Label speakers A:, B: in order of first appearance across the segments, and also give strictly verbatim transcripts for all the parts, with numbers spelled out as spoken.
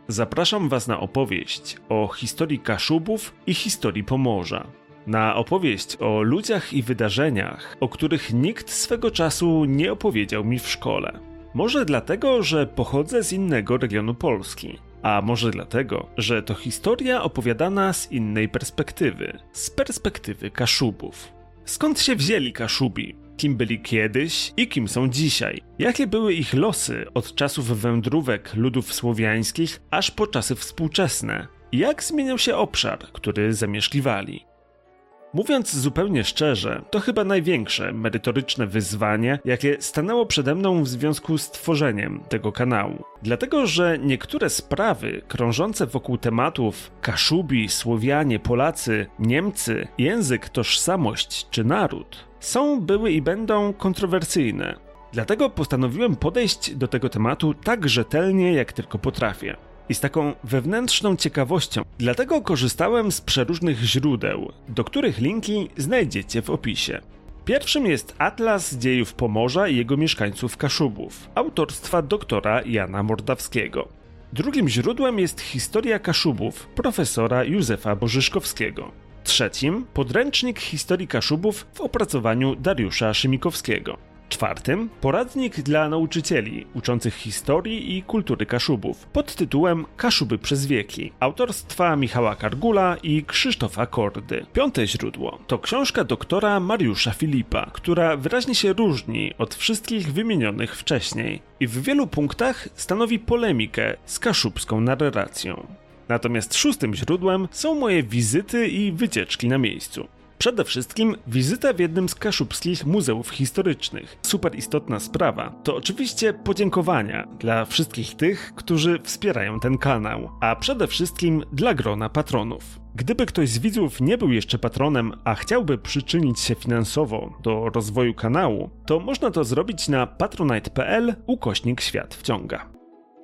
A: Zapraszam Was na opowieść o historii Kaszubów i historii Pomorza. Na opowieść o ludziach i wydarzeniach, o których nikt swego czasu nie opowiedział mi w szkole. Może dlatego, że pochodzę z innego regionu Polski, a może dlatego, że to historia opowiadana z innej perspektywy, z perspektywy Kaszubów. Skąd się wzięli Kaszubi? Kim byli kiedyś i kim są dzisiaj? Jakie były ich losy od czasów wędrówek ludów słowiańskich aż po czasy współczesne? Jak zmieniał się obszar, który zamieszkiwali? Mówiąc zupełnie szczerze, to chyba największe merytoryczne wyzwanie, jakie stanęło przede mną w związku z tworzeniem tego kanału. Dlatego, że niektóre sprawy krążące wokół tematów Kaszubi, Słowianie, Polacy, Niemcy, język, tożsamość czy naród są, były i będą kontrowersyjne. Dlatego postanowiłem podejść do tego tematu tak rzetelnie, jak tylko potrafię. I z taką wewnętrzną ciekawością. Dlatego korzystałem z przeróżnych źródeł, do których linki znajdziecie w opisie. Pierwszym jest Atlas Dziejów Pomorza i jego mieszkańców Kaszubów, autorstwa doktora Jana Mordawskiego. Drugim źródłem jest Historia Kaszubów profesora Józefa Borzyszkowskiego. Trzecim podręcznik historii Kaszubów w opracowaniu Dariusza Szymikowskiego. Czwartym poradnik dla nauczycieli uczących historii i kultury Kaszubów pod tytułem Kaszuby przez wieki autorstwa Michała Kargula i Krzysztofa Kordy. Piąte źródło to książka doktora Mariusza Filipa, która wyraźnie się różni od wszystkich wymienionych wcześniej i w wielu punktach stanowi polemikę z kaszubską narracją. Natomiast szóstym źródłem są moje wizyty i wycieczki na miejscu. Przede wszystkim wizyta w jednym z kaszubskich muzeów historycznych. Super istotna sprawa to oczywiście podziękowania dla wszystkich tych, którzy wspierają ten kanał, a przede wszystkim dla grona patronów. Gdyby ktoś z widzów nie był jeszcze patronem, a chciałby przyczynić się finansowo do rozwoju kanału, to można to zrobić na patronite kropka p l ukośnik świat wciąga.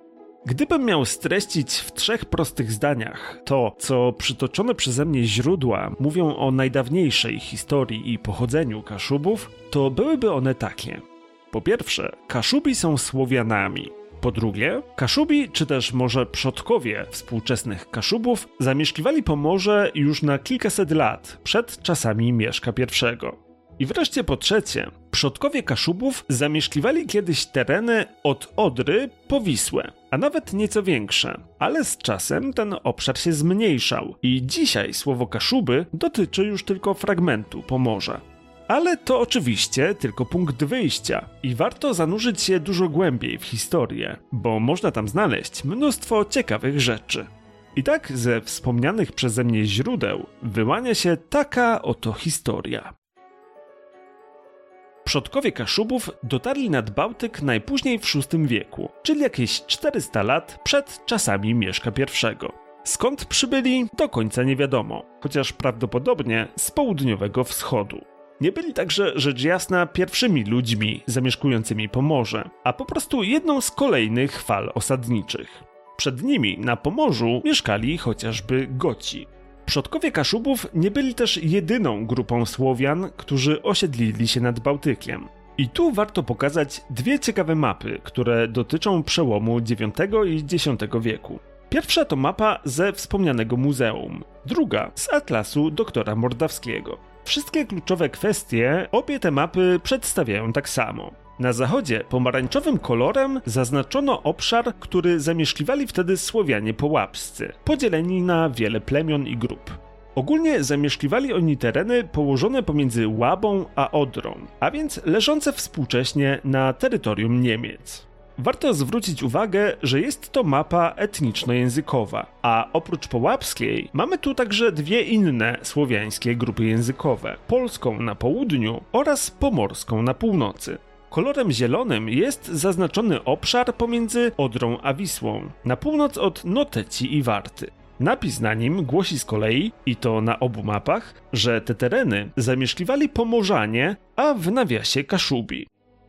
A: Gdybym miał streścić w trzech prostych zdaniach to, co przytoczone przeze mnie źródła mówią o najdawniejszej historii i pochodzeniu Kaszubów, to byłyby one takie. Po pierwsze, Kaszubi są Słowianami. Po drugie, Kaszubi, czy też może przodkowie współczesnych Kaszubów, zamieszkiwali Pomorze już na kilkaset lat przed czasami Mieszka I. I wreszcie po trzecie, przodkowie Kaszubów zamieszkiwali kiedyś tereny od Odry po Wisłę, a nawet nieco większe, ale z czasem ten obszar się zmniejszał i dzisiaj słowo Kaszuby dotyczy już tylko fragmentu Pomorza. Ale to oczywiście tylko punkt wyjścia i warto zanurzyć się dużo głębiej w historię, bo można tam znaleźć mnóstwo ciekawych rzeczy. I tak ze wspomnianych przeze mnie źródeł wyłania się taka oto historia. Przodkowie Kaszubów dotarli nad Bałtyk najpóźniej w szóstym wieku, czyli jakieś czterysta lat przed czasami Mieszka I. Skąd przybyli, do końca nie wiadomo, chociaż prawdopodobnie z południowego wschodu. Nie byli także, rzecz jasna, pierwszymi ludźmi zamieszkującymi Pomorze, a po prostu jedną z kolejnych fal osadniczych. Przed nimi na Pomorzu mieszkali chociażby Goci. Przodkowie Kaszubów nie byli też jedyną grupą Słowian, którzy osiedlili się nad Bałtykiem. I tu warto pokazać dwie ciekawe mapy, które dotyczą przełomu dziewiątego i dziesiątego wieku. Pierwsza to mapa ze wspomnianego muzeum, druga z atlasu doktora Mordawskiego. Wszystkie kluczowe kwestie obie te mapy przedstawiają tak samo. Na zachodzie pomarańczowym kolorem zaznaczono obszar, który zamieszkiwali wtedy Słowianie połapscy, podzieleni na wiele plemion i grup. Ogólnie zamieszkiwali oni tereny położone pomiędzy Łabą a Odrą, a więc leżące współcześnie na terytorium Niemiec. Warto zwrócić uwagę, że jest to mapa etniczno-językowa, a oprócz połapskiej mamy tu także dwie inne słowiańskie grupy językowe, polską na południu oraz pomorską na północy. Kolorem zielonym jest zaznaczony obszar pomiędzy Odrą a Wisłą, na północ od Noteci i Warty. Napis na nim głosi z kolei, i to na obu mapach, że te tereny zamieszkiwali Pomorzanie, a w nawiasie Kaszubi.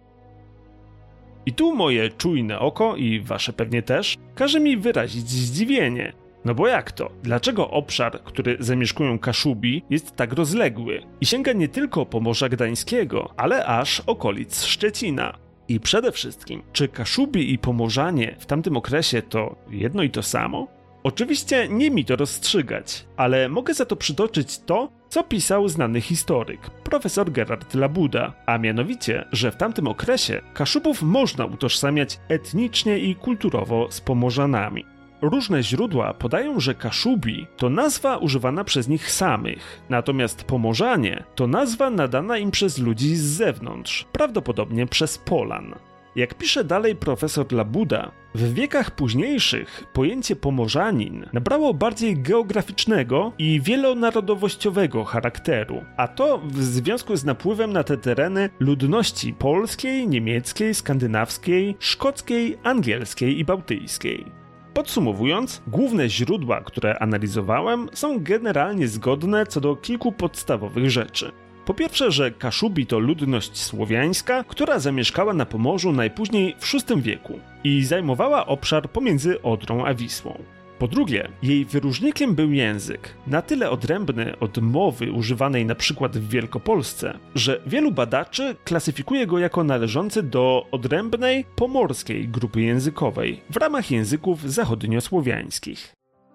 A: I tu moje czujne oko, i wasze pewnie też, każe mi wyrazić zdziwienie. No bo jak to? Dlaczego obszar, który zamieszkują Kaszubi, jest tak rozległy i sięga nie tylko Pomorza Gdańskiego, ale aż okolic Szczecina? I przede wszystkim, czy Kaszubi i Pomorzanie w tamtym okresie to jedno i to samo? Oczywiście nie mi to rozstrzygać, ale mogę za to przytoczyć to, co pisał znany historyk, profesor Gerard Labuda, a mianowicie, że w tamtym okresie Kaszubów można utożsamiać etnicznie i kulturowo z Pomorzanami. Różne źródła podają, że Kaszubi to nazwa używana przez nich samych, natomiast Pomorzanie to nazwa nadana im przez ludzi z zewnątrz, prawdopodobnie przez Polan. Jak pisze dalej profesor Labuda, w wiekach późniejszych pojęcie Pomorzanin nabrało bardziej geograficznego i wielonarodowościowego charakteru, a to w związku z napływem na te tereny ludności polskiej, niemieckiej, skandynawskiej, szkockiej, angielskiej i bałtyckiej. Podsumowując, główne źródła, które analizowałem, są generalnie zgodne co do kilku podstawowych rzeczy. Po pierwsze, że Kaszubi to ludność słowiańska, która zamieszkała na Pomorzu najpóźniej w szóstym wieku i zajmowała obszar pomiędzy Odrą a Wisłą. Po drugie, jej wyróżnikiem był język, na tyle odrębny od mowy używanej na przykład w Wielkopolsce, że wielu badaczy klasyfikuje go jako należący do odrębnej, pomorskiej grupy językowej w ramach języków zachodniosłowiańskich.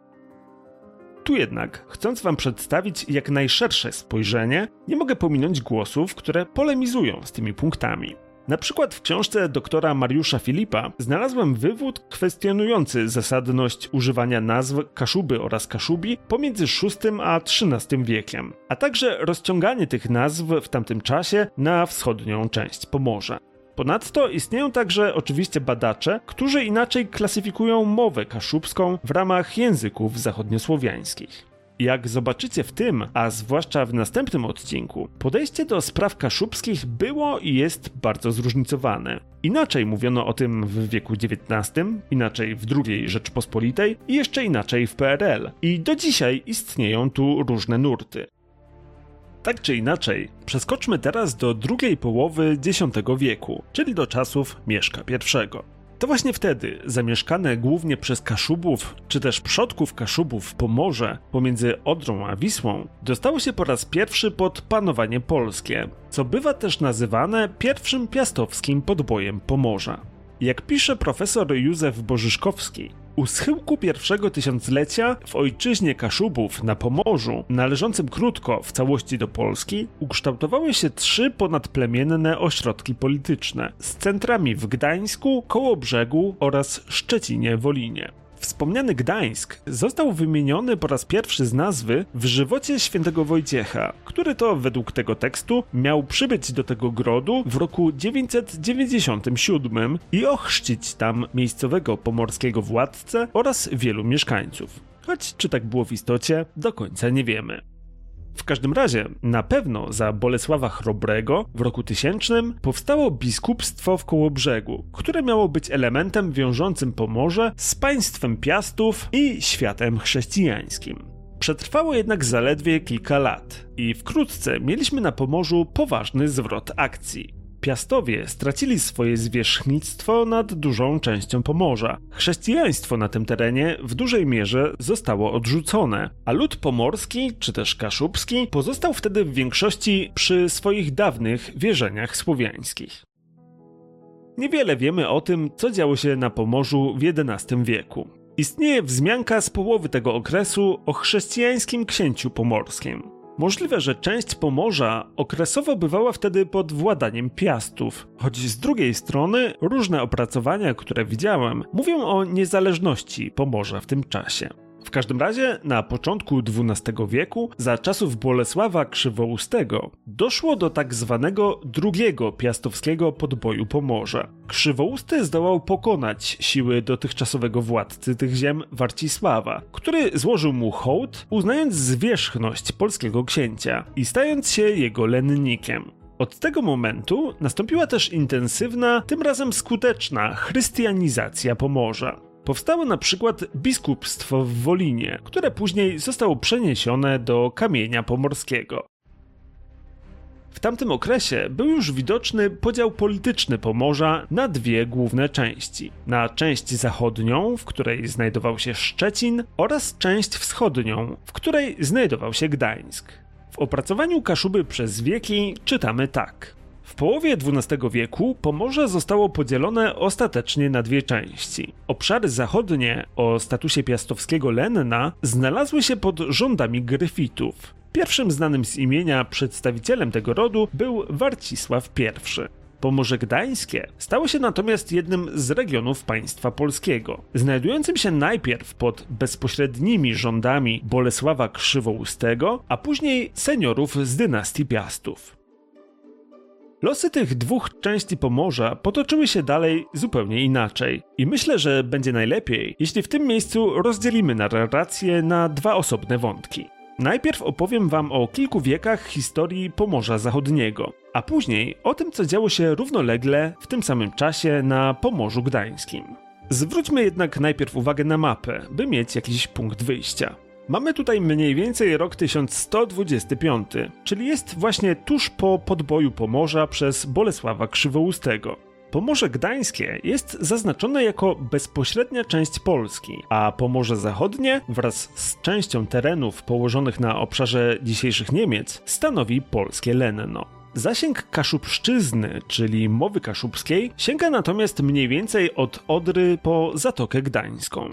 A: Tu jednak, chcąc wam przedstawić jak najszersze spojrzenie, nie mogę pominąć głosów, które polemizują z tymi punktami. Na przykład w książce doktora Mariusza Filipa znalazłem wywód kwestionujący zasadność używania nazw Kaszuby oraz Kaszubi pomiędzy szóstym a trzynastym wiekiem, a także rozciąganie tych nazw w tamtym czasie na wschodnią część Pomorza. Ponadto istnieją także oczywiście badacze, którzy inaczej klasyfikują mowę kaszubską w ramach języków zachodniosłowiańskich. Jak zobaczycie w tym, a zwłaszcza w następnym odcinku, podejście do spraw kaszubskich było i jest bardzo zróżnicowane. Inaczej mówiono o tym w wieku dziewiętnastym, inaczej w drugiej Rzeczpospolitej i jeszcze inaczej w P R L. I do dzisiaj istnieją tu różne nurty. Tak czy inaczej, przeskoczmy teraz do drugiej połowy dziesiątego wieku, czyli do czasów Mieszka I. To właśnie wtedy zamieszkane głównie przez Kaszubów, czy też przodków Kaszubów Pomorze pomiędzy Odrą a Wisłą dostało się po raz pierwszy pod panowanie polskie, co bywa też nazywane pierwszym piastowskim podbojem Pomorza. Jak pisze profesor Józef Bożyszkowski, u schyłku pierwszego tysiąclecia w ojczyźnie Kaszubów na Pomorzu, należącym krótko w całości do Polski, ukształtowały się trzy ponadplemienne ośrodki polityczne z centrami w Gdańsku, Kołobrzegu oraz Szczecinie-Wolinie. Wspomniany Gdańsk został wymieniony po raz pierwszy z nazwy w żywocie świętego Wojciecha, który to według tego tekstu miał przybyć do tego grodu w roku dziewięćset dziewięćdziesiątym siódmym i ochrzcić tam miejscowego pomorskiego władcę oraz wielu mieszkańców. Choć czy tak było w istocie, do końca nie wiemy. W każdym razie, na pewno za Bolesława Chrobrego w roku tysięcznym powstało biskupstwo w Kołobrzegu, które miało być elementem wiążącym Pomorze z państwem Piastów i światem chrześcijańskim. Przetrwało jednak zaledwie kilka lat i wkrótce mieliśmy na Pomorzu poważny zwrot akcji. Piastowie stracili swoje zwierzchnictwo nad dużą częścią Pomorza. Chrześcijaństwo na tym terenie w dużej mierze zostało odrzucone, a lud pomorski czy też kaszubski pozostał wtedy w większości przy swoich dawnych wierzeniach słowiańskich. Niewiele wiemy o tym, co działo się na Pomorzu w jedenastym wieku. Istnieje wzmianka z połowy tego okresu o chrześcijańskim księciu pomorskim. Możliwe, że część Pomorza okresowo bywała wtedy pod władaniem Piastów, choć z drugiej strony różne opracowania, które widziałem, mówią o niezależności Pomorza w tym czasie. W każdym razie na początku dwunastego wieku, za czasów Bolesława Krzywoustego, doszło do tak zwanego drugiego piastowskiego podboju Pomorza. Krzywousty zdołał pokonać siły dotychczasowego władcy tych ziem Warcisława, który złożył mu hołd, uznając zwierzchność polskiego księcia i stając się jego lennikiem. Od tego momentu nastąpiła też intensywna, tym razem skuteczna chrystianizacja Pomorza. Powstało na przykład biskupstwo w Wolinie, które później zostało przeniesione do Kamienia Pomorskiego. W tamtym okresie był już widoczny podział polityczny Pomorza na dwie główne części. Na część zachodnią, w której znajdował się Szczecin, oraz część wschodnią, w której znajdował się Gdańsk. W opracowaniu Kaszuby przez wieki czytamy tak. W połowie dwunastego wieku Pomorze zostało podzielone ostatecznie na dwie części. Obszary zachodnie o statusie piastowskiego Lenna znalazły się pod rządami Gryfitów. Pierwszym znanym z imienia przedstawicielem tego rodu był Warcisław I. Pomorze Gdańskie stało się natomiast jednym z regionów państwa polskiego, znajdującym się najpierw pod bezpośrednimi rządami Bolesława Krzywoustego, a później seniorów z dynastii Piastów. Losy tych dwóch części Pomorza potoczyły się dalej zupełnie inaczej i myślę, że będzie najlepiej, jeśli w tym miejscu rozdzielimy narrację na dwa osobne wątki. Najpierw opowiem wam o kilku wiekach historii Pomorza Zachodniego, a później o tym, co działo się równolegle w tym samym czasie na Pomorzu Gdańskim. Zwróćmy jednak najpierw uwagę na mapę, by mieć jakiś punkt wyjścia. Mamy tutaj mniej więcej rok tysiąc sto dwudziesty piąty, czyli jest właśnie tuż po podboju Pomorza przez Bolesława Krzywoustego. Pomorze Gdańskie jest zaznaczone jako bezpośrednia część Polski, a Pomorze Zachodnie wraz z częścią terenów położonych na obszarze dzisiejszych Niemiec stanowi polskie Lenno. Zasięg Kaszubszczyzny, czyli mowy kaszubskiej, sięga natomiast mniej więcej od Odry po Zatokę Gdańską.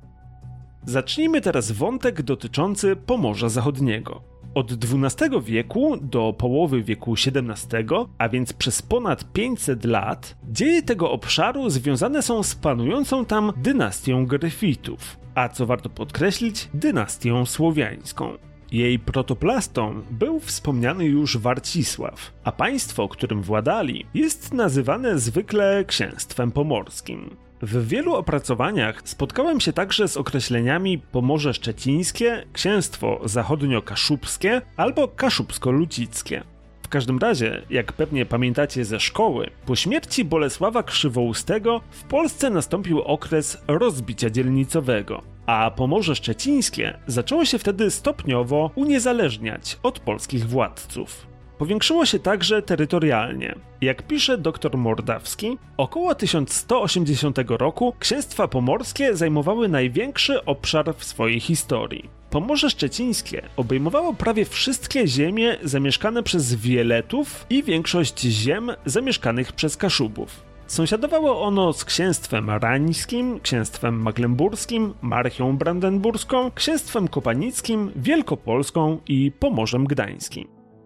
A: Zacznijmy teraz wątek dotyczący Pomorza Zachodniego. Od dwunastego wieku do połowy wieku siedemnastego, a więc przez ponad pięćset lat, dzieje tego obszaru związane są z panującą tam dynastią Gryfitów, a co warto podkreślić, dynastią słowiańską. Jej protoplastą był wspomniany już Warcisław, a państwo, którym władali, jest nazywane zwykle Księstwem Pomorskim. W wielu opracowaniach spotkałem się także z określeniami Pomorze Szczecińskie, Księstwo Zachodnio-Kaszubskie albo Kaszubsko-Lucickie. W każdym razie, jak pewnie pamiętacie ze szkoły, po śmierci Bolesława Krzywoustego w Polsce nastąpił okres rozbicia dzielnicowego, a Pomorze Szczecińskie zaczęło się wtedy stopniowo uniezależniać od polskich władców. Powiększyło się także terytorialnie. Jak pisze dr Mordawski, około tysiąc sto osiemdziesiątego roku księstwa pomorskie zajmowały największy obszar w swojej historii. Pomorze Szczecińskie obejmowało prawie wszystkie ziemie zamieszkane przez Wieletów i większość ziem zamieszkanych przez Kaszubów. Sąsiadowało ono z księstwem rańskim, księstwem maglemburskim, marchią brandenburską, księstwem kopanickim, wielkopolską i Pomorzem Gdańskim.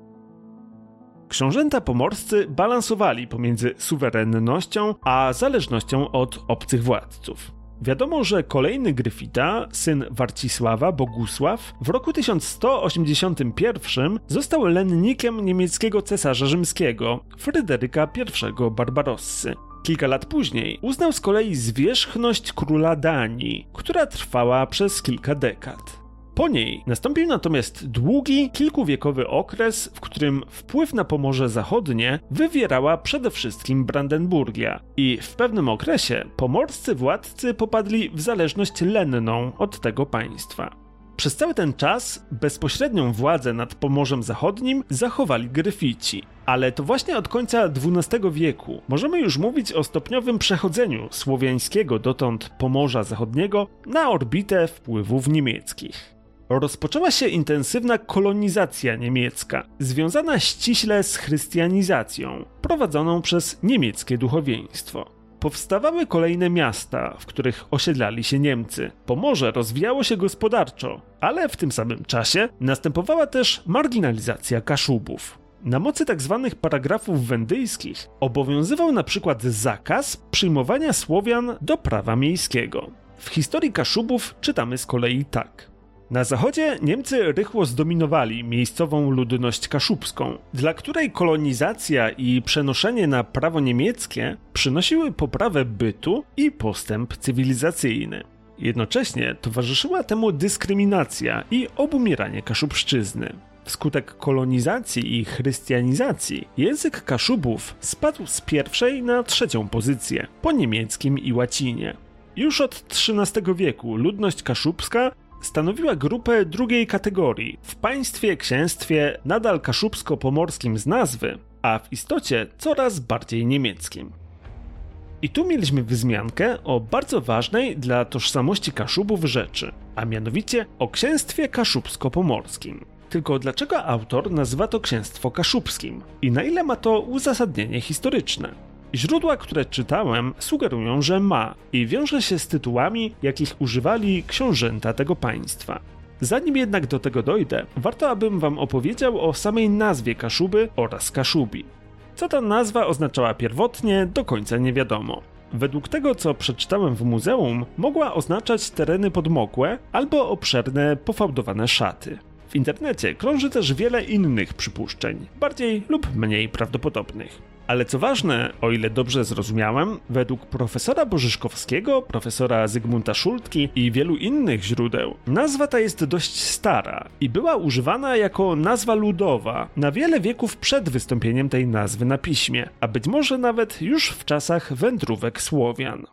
A: Książęta pomorscy balansowali pomiędzy suwerennością a zależnością od obcych władców. Wiadomo, że kolejny Gryfita, syn Warcisława, Bogusław, w roku tysiąc sto osiemdziesiątym pierwszym został lennikiem niemieckiego cesarza rzymskiego, Fryderyka I Barbarossy. Kilka lat później uznał z kolei zwierzchność króla Danii, która trwała przez kilka dekad. Po niej nastąpił natomiast długi, kilkuwiekowy okres, w którym wpływ na Pomorze Zachodnie wywierała przede wszystkim Brandenburgia i w pewnym okresie pomorscy władcy popadli w zależność lenną od tego państwa. Przez cały ten czas bezpośrednią władzę nad Pomorzem Zachodnim zachowali Gryfici, ale to właśnie od końca dwunastego wieku możemy już mówić o stopniowym przechodzeniu słowiańskiego dotąd Pomorza Zachodniego na orbitę wpływów niemieckich. Rozpoczęła się intensywna kolonizacja niemiecka, związana ściśle z chrystianizacją, prowadzoną przez niemieckie duchowieństwo. Powstawały kolejne miasta, w których osiedlali się Niemcy. Pomorze rozwijało się gospodarczo, ale w tym samym czasie następowała też marginalizacja Kaszubów. Na mocy tzw. paragrafów wendyjskich obowiązywał na przykład zakaz przyjmowania Słowian do prawa miejskiego. W historii Kaszubów czytamy z kolei tak. Na zachodzie Niemcy rychło zdominowali miejscową ludność kaszubską, dla której kolonizacja i przenoszenie na prawo niemieckie przynosiły poprawę bytu i postęp cywilizacyjny. Jednocześnie towarzyszyła temu dyskryminacja i obumieranie Kaszubszczyzny. Wskutek kolonizacji i chrystianizacji język Kaszubów spadł z pierwszej na trzecią pozycję, po niemieckim i łacinie. Już od trzynastego wieku ludność kaszubska stanowiła grupę drugiej kategorii w państwie księstwie nadal kaszubsko-pomorskim z nazwy, a w istocie coraz bardziej niemieckim. I tu mieliśmy wzmiankę o bardzo ważnej dla tożsamości Kaszubów rzeczy, a mianowicie o księstwie kaszubsko-pomorskim. Tylko dlaczego autor nazywa to księstwo kaszubskim? I na ile ma to uzasadnienie historyczne? Źródła, które czytałem, sugerują, że ma i wiąże się z tytułami, jakich używali książęta tego państwa. Zanim jednak do tego dojdę, warto abym wam opowiedział o samej nazwie Kaszuby oraz Kaszubi. Co ta nazwa oznaczała pierwotnie, do końca nie wiadomo. Według tego, co przeczytałem w muzeum, mogła oznaczać tereny podmokłe albo obszerne, pofałdowane szaty. W internecie krąży też wiele innych przypuszczeń, bardziej lub mniej prawdopodobnych. Ale co ważne, o ile dobrze zrozumiałem, według profesora Bożyszkowskiego, profesora Zygmunta Szultki i wielu innych źródeł, nazwa ta jest dość stara i była używana jako nazwa ludowa na wiele wieków przed wystąpieniem tej nazwy na piśmie, a być może nawet już w czasach wędrówek Słowian.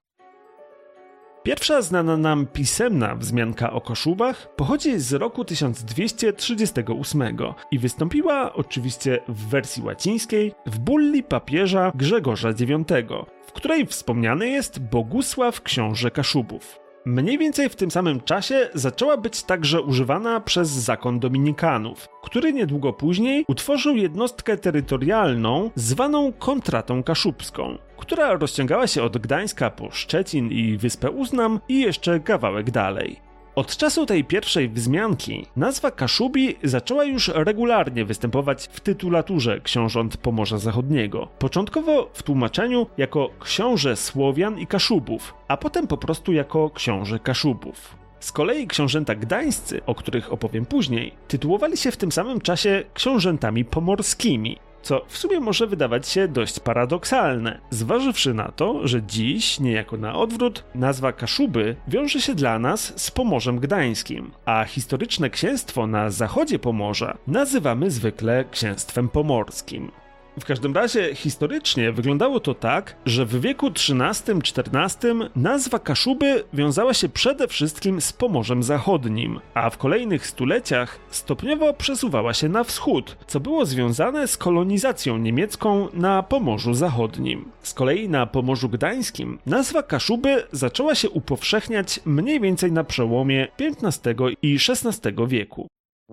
A: Pierwsza znana nam pisemna wzmianka o Kaszubach pochodzi z roku tysiąc dwieście trzydziestego ósmego i wystąpiła oczywiście w wersji łacińskiej w bulli papieża Grzegorza dziewiątego, w której wspomniany jest Bogusław książę Kaszubów. Mniej więcej w tym samym czasie zaczęła być także używana przez zakon dominikanów, który niedługo później utworzył jednostkę terytorialną zwaną Kontratą Kaszubską, która rozciągała się od Gdańska po Szczecin i Wyspę Uznam i jeszcze kawałek dalej. Od czasu tej pierwszej wzmianki nazwa Kaszubi zaczęła już regularnie występować w tytulaturze książąt Pomorza Zachodniego. Początkowo w tłumaczeniu jako książę Słowian i Kaszubów, a potem po prostu jako książę Kaszubów. Z kolei książęta gdańscy, o których opowiem później, tytułowali się w tym samym czasie książętami pomorskimi, co w sumie może wydawać się dość paradoksalne, zważywszy na to, że dziś, niejako na odwrót, nazwa Kaszuby wiąże się dla nas z Pomorzem Gdańskim, a historyczne księstwo na zachodzie Pomorza nazywamy zwykle Księstwem Pomorskim. W każdym razie historycznie wyglądało to tak, że w wieku trzynastym czternastym nazwa Kaszuby wiązała się przede wszystkim z Pomorzem Zachodnim, a w kolejnych stuleciach stopniowo przesuwała się na wschód, co było związane z kolonizacją niemiecką na Pomorzu Zachodnim. Z kolei na Pomorzu Gdańskim nazwa Kaszuby zaczęła się upowszechniać mniej więcej na przełomie piętnastego i szesnastego wieku.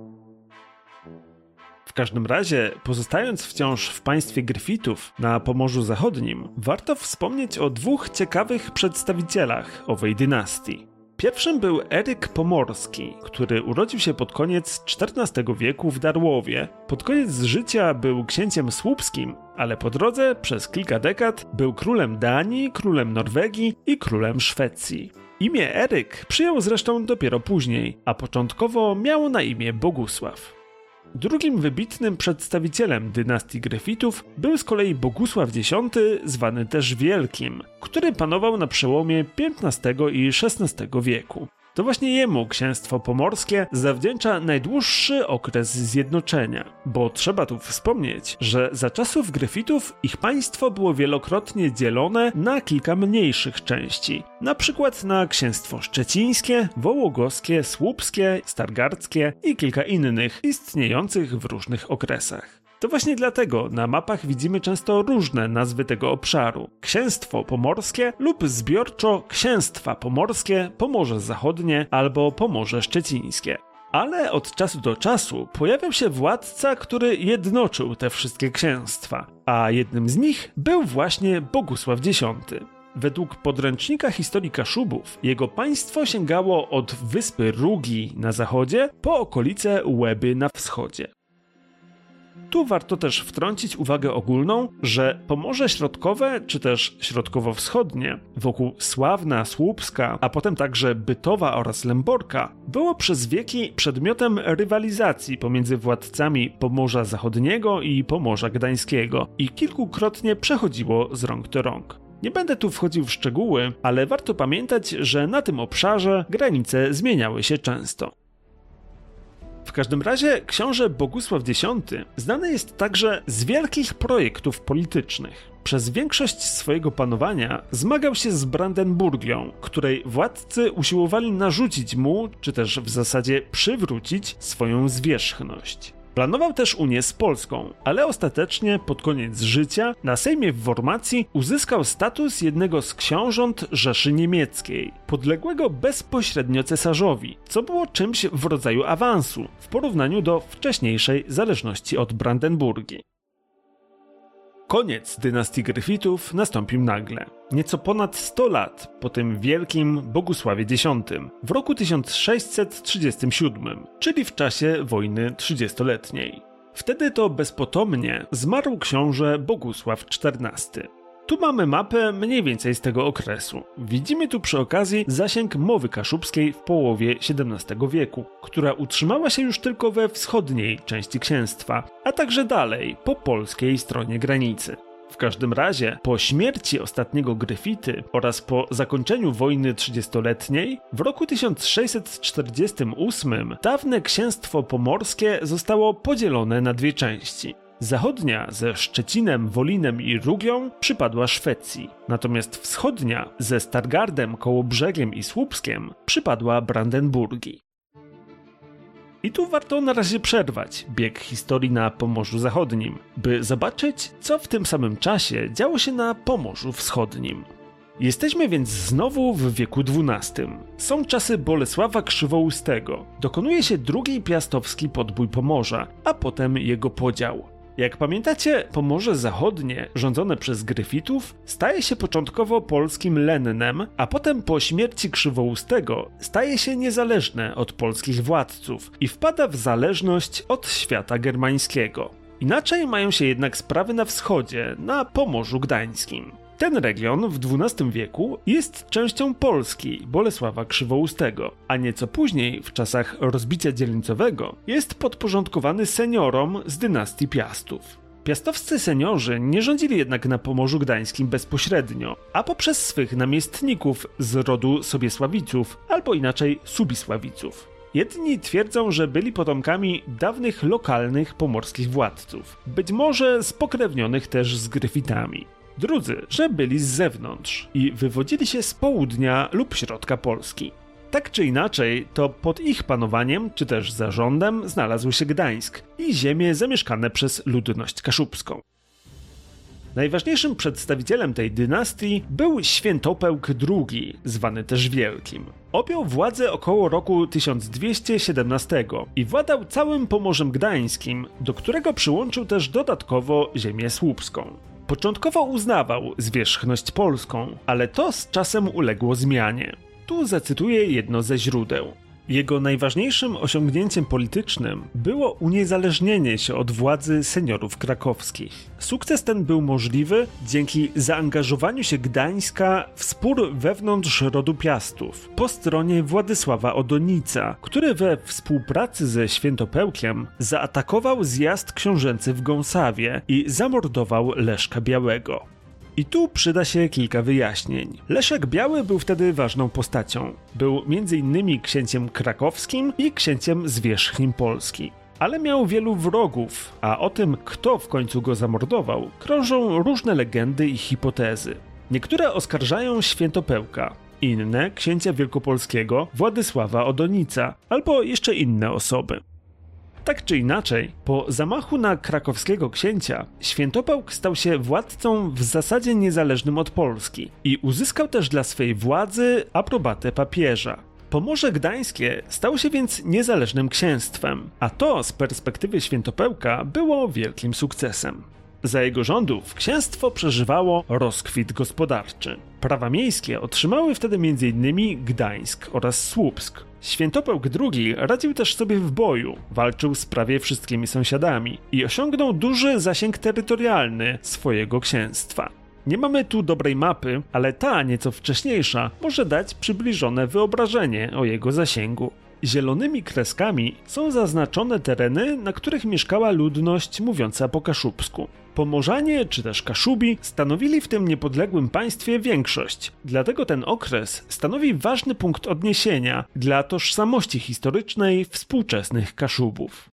A: W każdym razie, pozostając wciąż w państwie Gryfitów na Pomorzu Zachodnim, warto wspomnieć o dwóch ciekawych przedstawicielach owej dynastii. Pierwszym był Eryk Pomorski, który urodził się pod koniec czternastego wieku w Darłowie. Pod koniec życia był księciem słupskim, ale po drodze przez kilka dekad był królem Danii, królem Norwegii i królem Szwecji. Imię Eryk przyjął zresztą dopiero później, a początkowo miał na imię Bogusław. Drugim wybitnym przedstawicielem dynastii Gryfitów był z kolei Bogusław Dziesiąty, zwany też Wielkim, który panował na przełomie piętnastego i szesnastego wieku. To właśnie jemu księstwo pomorskie zawdzięcza najdłuższy okres zjednoczenia, bo trzeba tu wspomnieć, że za czasów Gryfitów ich państwo było wielokrotnie dzielone na kilka mniejszych części, na przykład na księstwo szczecińskie, wołogowskie, słupskie, stargardzkie i kilka innych istniejących w różnych okresach. To właśnie dlatego na mapach widzimy często różne nazwy tego obszaru. Księstwo Pomorskie lub zbiorczo Księstwa Pomorskie, Pomorze Zachodnie albo Pomorze Szczecińskie. Ale od czasu do czasu pojawiał się władca, który jednoczył te wszystkie księstwa, a jednym z nich był właśnie Bogusław Dziesiąty. Według podręcznika historii Kaszubów jego państwo sięgało od wyspy Rugi na zachodzie po okolice Łeby na wschodzie. Tu warto też wtrącić uwagę ogólną, że Pomorze Środkowe, czy też Środkowo-Wschodnie, wokół Sławna, Słupska, a potem także Bytowa oraz Lęborka, było przez wieki przedmiotem rywalizacji pomiędzy władcami Pomorza Zachodniego i Pomorza Gdańskiego i kilkukrotnie przechodziło z rąk do rąk. Nie będę tu wchodził w szczegóły, ale warto pamiętać, że na tym obszarze granice zmieniały się często. W każdym razie książę Bogusław Dziesiąty znany jest także z wielkich projektów politycznych. Przez większość swojego panowania zmagał się z Brandenburgią, której władcy usiłowali narzucić mu, czy też w zasadzie przywrócić swoją zwierzchność. Planował też unię z Polską, ale ostatecznie pod koniec życia na Sejmie w Wormacji uzyskał status jednego z książąt Rzeszy Niemieckiej, podległego bezpośrednio cesarzowi, co było czymś w rodzaju awansu w porównaniu do wcześniejszej zależności od Brandenburgii. Koniec dynastii Gryfitów nastąpił nagle, nieco ponad sto lat po tym wielkim Bogusławie Dziesiątym w roku tysiąc sześćset trzydziestym siódmym, czyli w czasie wojny trzydziestoletniej. Wtedy to bezpotomnie zmarł książę Bogusław czternasty. Tu mamy mapę mniej więcej z tego okresu. Widzimy tu przy okazji zasięg mowy kaszubskiej w połowie siedemnastego wieku, która utrzymała się już tylko we wschodniej części księstwa, a także dalej, po polskiej stronie granicy. W każdym razie, po śmierci ostatniego Gryfity oraz po zakończeniu wojny trzydziestoletniej, w roku tysiąc sześćset czterdziestym ósmym dawne księstwo pomorskie zostało podzielone na dwie części. Zachodnia ze Szczecinem, Wolinem i Rugią przypadła Szwecji, natomiast wschodnia ze Stargardem, Kołobrzegiem i Słupskiem przypadła Brandenburgii. I tu warto na razie przerwać bieg historii na Pomorzu Zachodnim, by zobaczyć, co w tym samym czasie działo się na Pomorzu Wschodnim. Jesteśmy więc znowu w wieku dwunastym. Są czasy Bolesława Krzywoustego. Dokonuje się drugi piastowski podbój Pomorza, a potem jego podział. Jak pamiętacie, Pomorze Zachodnie, rządzone przez Gryfitów, staje się początkowo polskim lennem, a potem po śmierci Krzywoustego staje się niezależne od polskich władców i wpada w zależność od świata germańskiego. Inaczej mają się jednak sprawy na wschodzie, na Pomorzu Gdańskim. Ten region w dwunastym wieku jest częścią Polski Bolesława Krzywoustego, a nieco później, w czasach rozbicia dzielnicowego, jest podporządkowany seniorom z dynastii Piastów. Piastowscy seniorzy nie rządzili jednak na Pomorzu Gdańskim bezpośrednio, a poprzez swych namiestników z rodu Sobiesławiców, albo inaczej Subisławiców. Jedni twierdzą, że byli potomkami dawnych lokalnych pomorskich władców, być może spokrewnionych też z Gryfitami. Drudzy, że byli z zewnątrz i wywodzili się z południa lub środka Polski. Tak czy inaczej, to pod ich panowaniem, czy też zarządem znalazł się Gdańsk i ziemie zamieszkane przez ludność kaszubską. Najważniejszym przedstawicielem tej dynastii był Świętopełk drugi, zwany też Wielkim. Objął władzę około roku tysiąc dwieście siedemnastego i władał całym Pomorzem Gdańskim, do którego przyłączył też dodatkowo ziemię słupską. Początkowo uznawał zwierzchność polską, ale to z czasem uległo zmianie. Tu zacytuję jedno ze źródeł. Jego najważniejszym osiągnięciem politycznym było uniezależnienie się od władzy seniorów krakowskich. Sukces ten był możliwy dzięki zaangażowaniu się Gdańska w spór wewnątrz rodu Piastów po stronie Władysława Odonica, który we współpracy ze Świętopełkiem zaatakował zjazd książęcy w Gąsawie i zamordował Leszka Białego. I tu przyda się kilka wyjaśnień. Leszek Biały był wtedy ważną postacią. Był między innymi księciem krakowskim i księciem zwierzchnim Polski. Ale miał wielu wrogów, a o tym, kto w końcu go zamordował, krążą różne legendy i hipotezy. Niektóre oskarżają Świętopełka, inne księcia wielkopolskiego Władysława Odonica albo jeszcze inne osoby. Tak czy inaczej, po zamachu na krakowskiego księcia, Świętopełk stał się władcą w zasadzie niezależnym od Polski i uzyskał też dla swej władzy aprobatę papieża. Pomorze Gdańskie stało się więc niezależnym księstwem, a to z perspektywy Świętopełka było wielkim sukcesem. Za jego rządów księstwo przeżywało rozkwit gospodarczy. Prawa miejskie otrzymały wtedy między innymi Gdańsk oraz Słupsk. Świętopełk drugi radził też sobie w boju, walczył z prawie wszystkimi sąsiadami i osiągnął duży zasięg terytorialny swojego księstwa. Nie mamy tu dobrej mapy, ale ta nieco wcześniejsza może dać przybliżone wyobrażenie o jego zasięgu. Zielonymi kreskami są zaznaczone tereny, na których mieszkała ludność mówiąca po kaszubsku. Pomorzanie czy też Kaszubi stanowili w tym niepodległym państwie większość, dlatego ten okres stanowi ważny punkt odniesienia dla tożsamości historycznej współczesnych Kaszubów.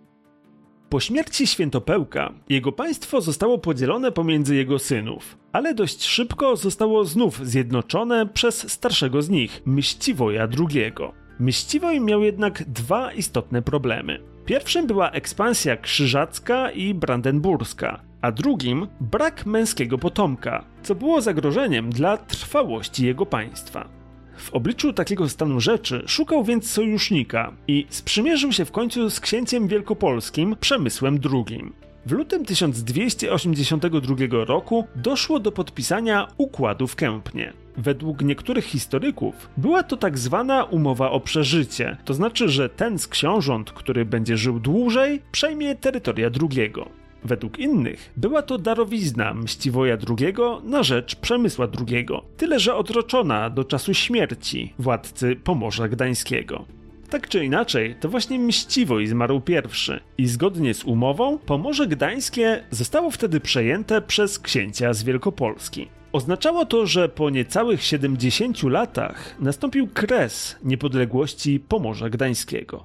A: Po śmierci Świętopełka jego państwo zostało podzielone pomiędzy jego synów, ale dość szybko zostało znów zjednoczone przez starszego z nich, Mściwoja drugiego. Mściwoj miał jednak dwa istotne problemy. Pierwszym była ekspansja krzyżacka i brandenburska, a drugim brak męskiego potomka, co było zagrożeniem dla trwałości jego państwa. W obliczu takiego stanu rzeczy szukał więc sojusznika i sprzymierzył się w końcu z księciem wielkopolskim Przemysłem drugim. W lutym tysiąc dwieście osiemdziesiątego drugiego roku doszło do podpisania układu w Kępnie. Według niektórych historyków była to tak zwana umowa o przeżycie, to znaczy, że ten z książąt, który będzie żył dłużej, przejmie terytoria drugiego. Według innych była to darowizna Mściwoja drugiego na rzecz Przemysła drugiego, tyle że odroczona do czasu śmierci władcy Pomorza Gdańskiego. Tak czy inaczej, to właśnie Mściwoj zmarł pierwszy i zgodnie z umową Pomorze Gdańskie zostało wtedy przejęte przez księcia z Wielkopolski. Oznaczało to, że po niecałych siedemdziesięciu latach nastąpił kres niepodległości Pomorza Gdańskiego.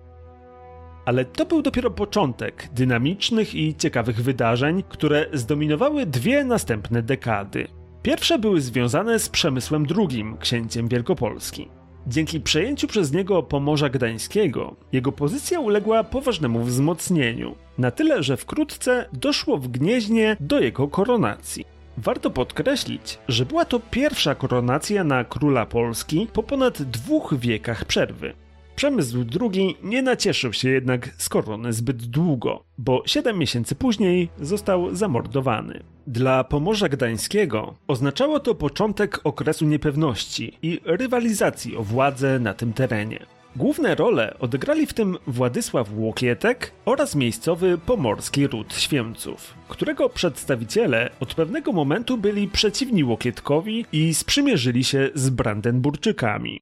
A: Ale to był dopiero początek dynamicznych i ciekawych wydarzeń, które zdominowały dwie następne dekady. Pierwsze były związane z Przemysłem drugim, księciem Wielkopolski. Dzięki przejęciu przez niego Pomorza Gdańskiego, jego pozycja uległa poważnemu wzmocnieniu, na tyle, że wkrótce doszło w Gnieźnie do jego koronacji. Warto podkreślić, że była to pierwsza koronacja na króla Polski po ponad dwóch wiekach przerwy. Przemysł drugi nie nacieszył się jednak z korony zbyt długo, bo siedem miesięcy później został zamordowany. Dla Pomorza Gdańskiego oznaczało to początek okresu niepewności i rywalizacji o władzę na tym terenie. Główne role odegrali w tym Władysław Łokietek oraz miejscowy pomorski ród Świemców, którego przedstawiciele od pewnego momentu byli przeciwni Łokietkowi i sprzymierzyli się z Brandenburczykami.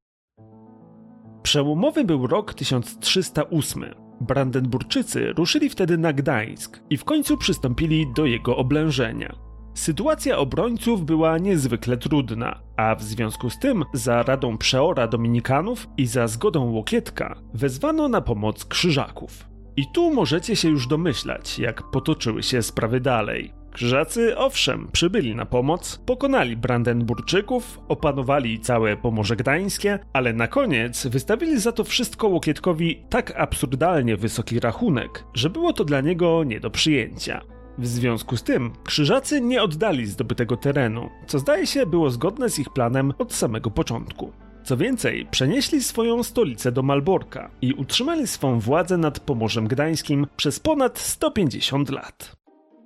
A: Przełomowy był rok tysiąc trzysta ósmy. Brandenburczycy ruszyli wtedy na Gdańsk i w końcu przystąpili do jego oblężenia. Sytuacja obrońców była niezwykle trudna, a w związku z tym za radą przeora dominikanów i za zgodą Łokietka wezwano na pomoc krzyżaków. I tu możecie się już domyślać, jak potoczyły się sprawy dalej. Krzyżacy, owszem, przybyli na pomoc, pokonali Brandenburczyków, opanowali całe Pomorze Gdańskie, ale na koniec wystawili za to wszystko Łokietkowi tak absurdalnie wysoki rachunek, że było to dla niego nie do przyjęcia. W związku z tym krzyżacy nie oddali zdobytego terenu, co zdaje się było zgodne z ich planem od samego początku. Co więcej, przenieśli swoją stolicę do Malborka i utrzymali swą władzę nad Pomorzem Gdańskim przez ponad sto pięćdziesiąt lat.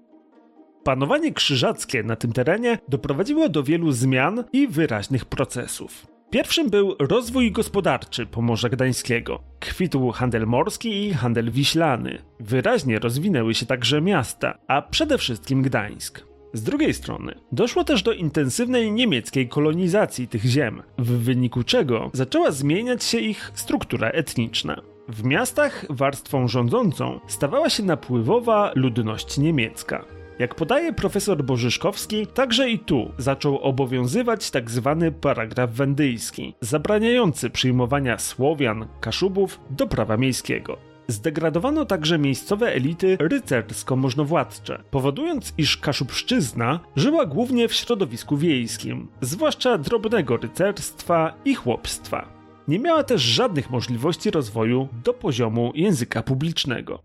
A: Panowanie krzyżackie na tym terenie doprowadziło do wielu zmian i wyraźnych procesów. Pierwszym był rozwój gospodarczy Pomorza Gdańskiego. Kwitł handel morski i handel wiślany. Wyraźnie rozwinęły się także miasta, a przede wszystkim Gdańsk. Z drugiej strony doszło też do intensywnej niemieckiej kolonizacji tych ziem, w wyniku czego zaczęła zmieniać się ich struktura etniczna. W miastach warstwą rządzącą stawała się napływowa ludność niemiecka. Jak podaje profesor Bożyszkowski, także i tu zaczął obowiązywać tzw. paragraf wendyjski, zabraniający przyjmowania Słowian, Kaszubów do prawa miejskiego. Zdegradowano także miejscowe elity rycersko-możnowładcze, powodując, iż Kaszubszczyzna żyła głównie w środowisku wiejskim, zwłaszcza drobnego rycerstwa i chłopstwa. Nie miała też żadnych możliwości rozwoju do poziomu języka publicznego.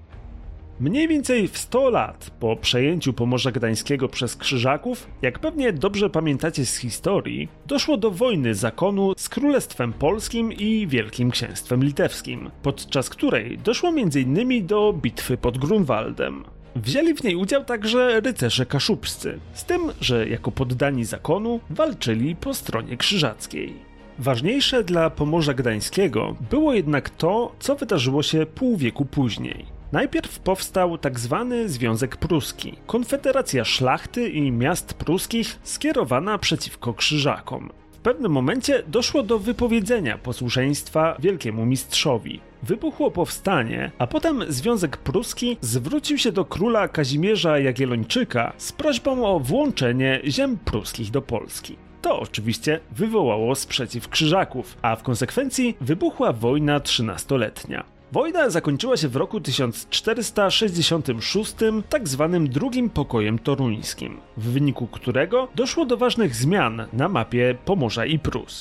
A: Mniej więcej w sto lat po przejęciu Pomorza Gdańskiego przez Krzyżaków, jak pewnie dobrze pamiętacie z historii, doszło do wojny zakonu z Królestwem Polskim i Wielkim Księstwem Litewskim, podczas której doszło między innymi do bitwy pod Grunwaldem. Wzięli w niej udział także rycerze kaszubscy, z tym, że jako poddani zakonu walczyli po stronie krzyżackiej. Ważniejsze dla Pomorza Gdańskiego było jednak to, co wydarzyło się pół wieku później. Najpierw powstał tzw. Związek Pruski, konfederacja szlachty i miast pruskich skierowana przeciwko Krzyżakom. W pewnym momencie doszło do wypowiedzenia posłuszeństwa wielkiemu mistrzowi. Wybuchło powstanie, a potem Związek Pruski zwrócił się do króla Kazimierza Jagiellończyka z prośbą o włączenie ziem pruskich do Polski. To oczywiście wywołało sprzeciw Krzyżaków, a w konsekwencji wybuchła wojna trzynastoletnia. Wojna zakończyła się w roku tysiąc czterysta sześćdziesiątym szóstym tak zwanym drugim pokojem toruńskim, w wyniku którego doszło do ważnych zmian na mapie Pomorza i Prus.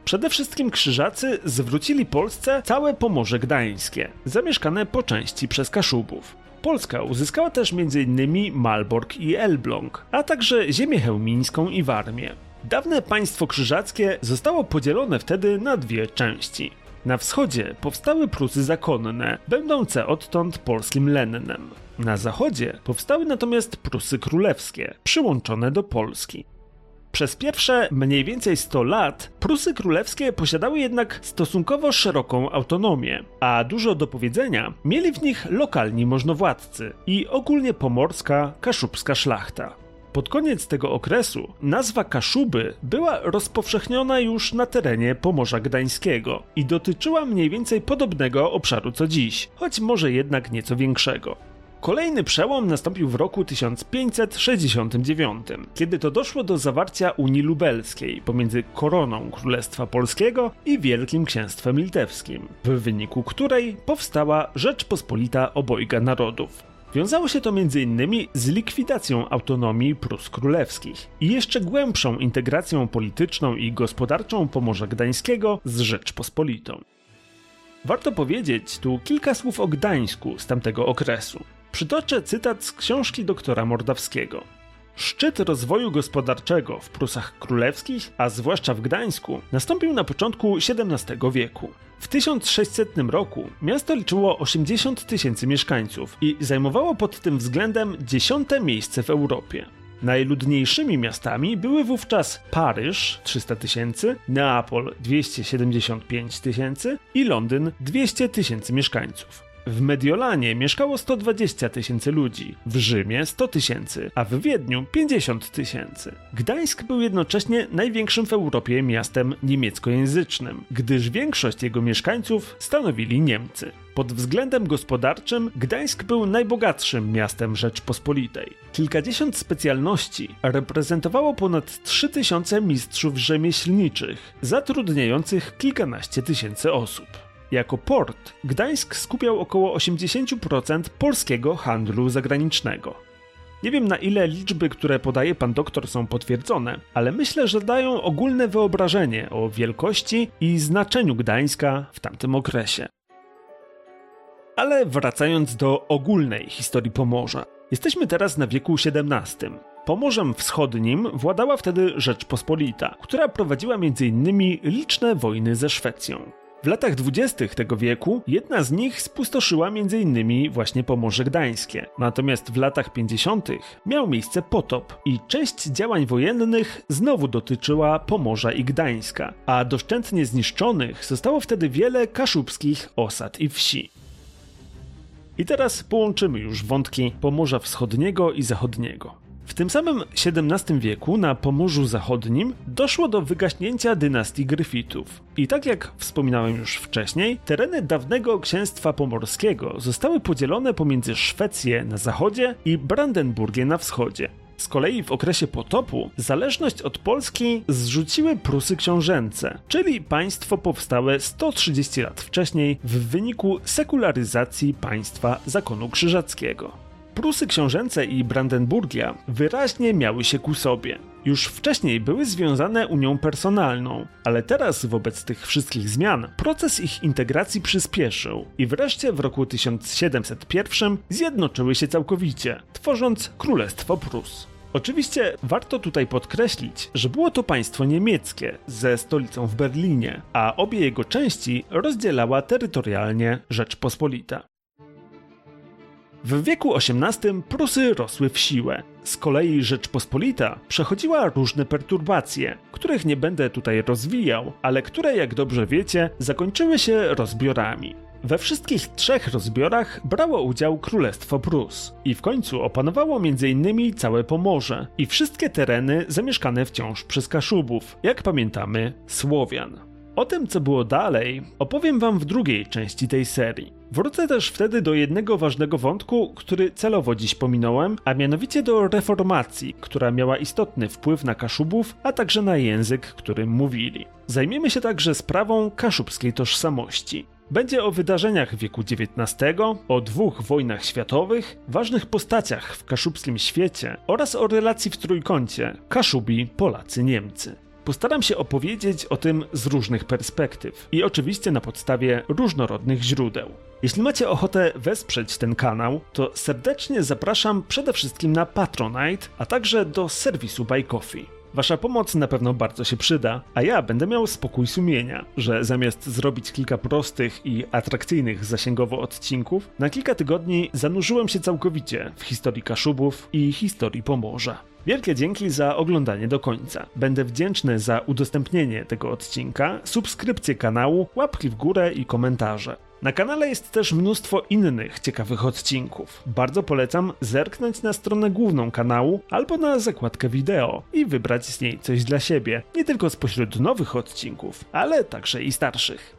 A: Przede wszystkim Krzyżacy zwrócili Polsce całe Pomorze Gdańskie, zamieszkane po części przez Kaszubów. Polska uzyskała też między innymi Malbork i Elbląg, a także ziemię chełmińską i Warmię. Dawne państwo krzyżackie zostało podzielone wtedy na dwie części. Na wschodzie powstały Prusy zakonne, będące odtąd polskim Lennem. Na zachodzie powstały natomiast Prusy królewskie, przyłączone do Polski. Przez pierwsze mniej więcej sto lat Prusy królewskie posiadały jednak stosunkowo szeroką autonomię, a dużo do powiedzenia mieli w nich lokalni możnowładcy i ogólnie pomorska, kaszubska szlachta. Pod koniec tego okresu nazwa Kaszuby była rozpowszechniona już na terenie Pomorza Gdańskiego i dotyczyła mniej więcej podobnego obszaru co dziś, choć może jednak nieco większego. Kolejny przełom nastąpił w roku tysiąc pięćset sześćdziesiątym dziewiątym, kiedy to doszło do zawarcia Unii Lubelskiej pomiędzy Koroną Królestwa Polskiego i Wielkim Księstwem Litewskim, w wyniku której powstała Rzeczpospolita Obojga Narodów. Wiązało się to między innymi z likwidacją autonomii Prus Królewskich i jeszcze głębszą integracją polityczną i gospodarczą Pomorza Gdańskiego z Rzeczpospolitą. Warto powiedzieć tu kilka słów o Gdańsku z tamtego okresu. Przytoczę cytat z książki doktora Mordawskiego. Szczyt rozwoju gospodarczego w Prusach Królewskich, a zwłaszcza w Gdańsku, nastąpił na początku siedemnastego wieku. W tysiąc sześćsetnym roku miasto liczyło osiemdziesiąt tysięcy mieszkańców i zajmowało pod tym względem dziesiąte miejsce w Europie. Najludniejszymi miastami były wówczas Paryż trzysta tysięcy, Neapol dwieście siedemdziesiąt pięć tysięcy i Londyn dwieście tysięcy mieszkańców. W Mediolanie mieszkało sto dwadzieścia tysięcy ludzi, w Rzymie sto tysięcy, a w Wiedniu pięćdziesiąt tysięcy. Gdańsk był jednocześnie największym w Europie miastem niemieckojęzycznym, gdyż większość jego mieszkańców stanowili Niemcy. Pod względem gospodarczym Gdańsk był najbogatszym miastem Rzeczpospolitej. Kilkadziesiąt specjalności reprezentowało ponad trzy tysiące mistrzów rzemieślniczych, zatrudniających kilkanaście tysięcy osób. Jako port Gdańsk skupiał około osiemdziesiąt procent polskiego handlu zagranicznego. Nie wiem, na ile liczby, które podaje pan doktor, są potwierdzone, ale myślę, że dają ogólne wyobrażenie o wielkości i znaczeniu Gdańska w tamtym okresie. Ale wracając do ogólnej historii Pomorza. Jesteśmy teraz na wieku siedemnastym. Pomorzem Wschodnim władała wtedy Rzeczpospolita, która prowadziła między innymi liczne wojny ze Szwecją. W latach dwudziestych tego wieku jedna z nich spustoszyła między innymi właśnie Pomorze Gdańskie. Natomiast w latach pięćdziesiątych miał miejsce potop i część działań wojennych znowu dotyczyła Pomorza i Gdańska, a doszczętnie zniszczonych zostało wtedy wiele kaszubskich osad i wsi. I teraz połączymy już wątki Pomorza Wschodniego i Zachodniego. W tym samym siedemnastym wieku na Pomorzu Zachodnim doszło do wygaśnięcia dynastii Gryfitów. I tak jak wspominałem już wcześniej, tereny dawnego księstwa pomorskiego zostały podzielone pomiędzy Szwecję na zachodzie i Brandenburgię na wschodzie. Z kolei w okresie potopu zależność od Polski zrzuciły Prusy książęce, czyli państwo powstałe sto trzydzieści lat wcześniej w wyniku sekularyzacji państwa zakonu krzyżackiego. Prusy książęce i Brandenburgia wyraźnie miały się ku sobie. Już wcześniej były związane unią personalną, ale teraz wobec tych wszystkich zmian proces ich integracji przyspieszył i wreszcie w roku tysiąc siedemset jeden zjednoczyły się całkowicie, tworząc Królestwo Prus. Oczywiście warto tutaj podkreślić, że było to państwo niemieckie ze stolicą w Berlinie, a obie jego części rozdzielała terytorialnie Rzeczpospolita. W wieku osiemnastym Prusy rosły w siłę. Z kolei Rzeczpospolita przechodziła różne perturbacje, których nie będę tutaj rozwijał, ale które, jak dobrze wiecie, zakończyły się rozbiorami. We wszystkich trzech rozbiorach brało udział Królestwo Prus i w końcu opanowało między innymi całe Pomorze i wszystkie tereny zamieszkane wciąż przez Kaszubów, jak pamiętamy, Słowian. O tym, co było dalej, opowiem wam w drugiej części tej serii. Wrócę też wtedy do jednego ważnego wątku, który celowo dziś pominąłem, a mianowicie do reformacji, która miała istotny wpływ na Kaszubów, a także na język, którym mówili. Zajmiemy się także sprawą kaszubskiej tożsamości. Będzie o wydarzeniach wieku dziewiętnastego, o dwóch wojnach światowych, ważnych postaciach w kaszubskim świecie oraz o relacji w trójkącie Kaszubi, Polacy, Niemcy. postaram się opowiedzieć o tym z różnych perspektyw i oczywiście na podstawie różnorodnych źródeł. Jeśli macie ochotę wesprzeć ten kanał, to serdecznie zapraszam przede wszystkim na Patronite, a także do serwisu Buy Coffee. Wasza pomoc na pewno bardzo się przyda, a ja będę miał spokój sumienia, że zamiast zrobić kilka prostych i atrakcyjnych zasięgowo odcinków, na kilka tygodni zanurzyłem się całkowicie w historii Kaszubów i historii Pomorza. Wielkie dzięki za oglądanie do końca. Będę wdzięczny za udostępnienie tego odcinka, subskrypcję kanału, łapki w górę i komentarze. Na kanale jest też mnóstwo innych ciekawych odcinków. Bardzo polecam zerknąć na stronę główną kanału albo na zakładkę wideo i wybrać z niej coś dla siebie. Nie tylko spośród nowych odcinków, ale także i starszych.